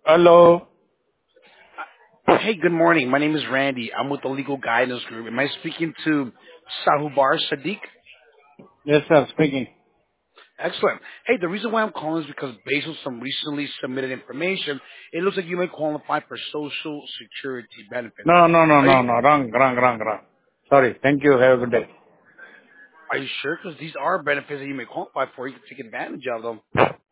Hello. Hey, good morning. My name is Randy. I'm with the Legal Guidance Group. Am I speaking to Sahubar Sadiq? Yes, sir. Speaking. Excellent. Hey, the reason why I'm calling is because based on some recently submitted information, it looks like you may qualify for Social Security benefits. No, no, no, Are you, no, no. Wrong, wrong, wrong, wrong. Sorry. Thank you. Have a good day. are you sure? Because these are benefits that you may qualify for. You can take advantage of them.